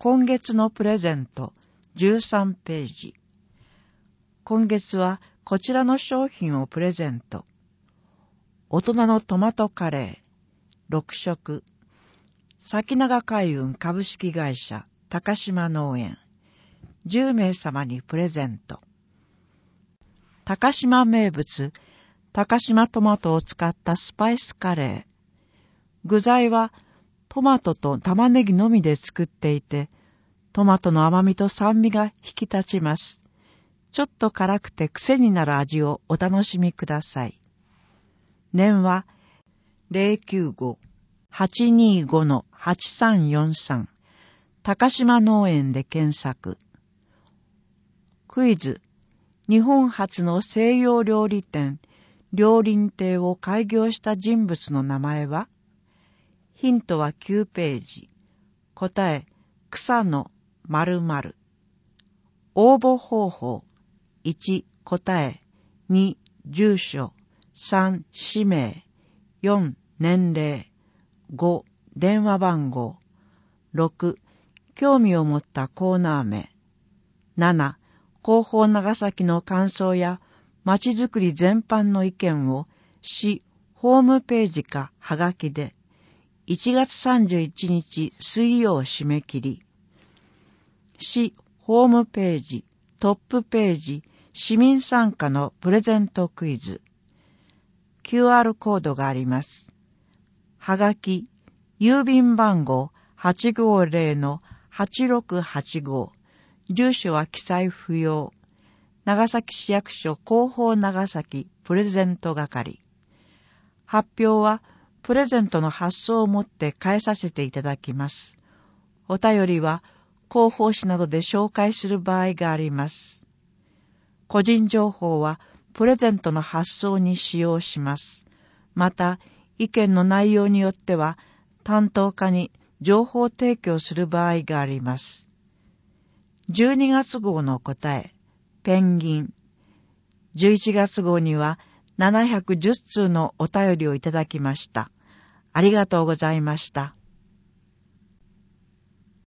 今月のプレゼント13ページ。今月はこちらの商品をプレゼント。大人のトマトカレー6食。先長海運株式会社高島農園10名様にプレゼント。高島名物高島トマトを使ったスパイスカレー。具材はトマトと玉ねぎのみで作っていて、トマトの甘みと酸味が引き立ちます。ちょっと辛くて癖になる味をお楽しみください。電話 095-825-8343 高島農園で検索。クイズ。日本初の西洋料理店、料林亭を開業した人物の名前は？ヒントは9ページ。答え、草の〇〇。応募方法。1、答え。2、住所。3、氏名。4、年齢。5、電話番号。6、興味を持ったコーナー名。7、広報長崎の感想やまちづくり全般の意見を市ホームページかはがきで1月31日水曜締め切り。市ホームページトップページ市民参加のプレゼントクイズ。QR コードがあります。はがき郵便番号 850-8685。住所は記載不要。長崎市役所広報長崎プレゼント係。発表はプレゼントの発送をもって返させていただきます。お便りは広報誌などで紹介する場合があります。個人情報はプレゼントの発送に使用します。また、意見の内容によっては担当課に情報提供する場合があります。12月号の答え、ペンギン。11月号には710通のお便りをいただきました。ありがとうございました。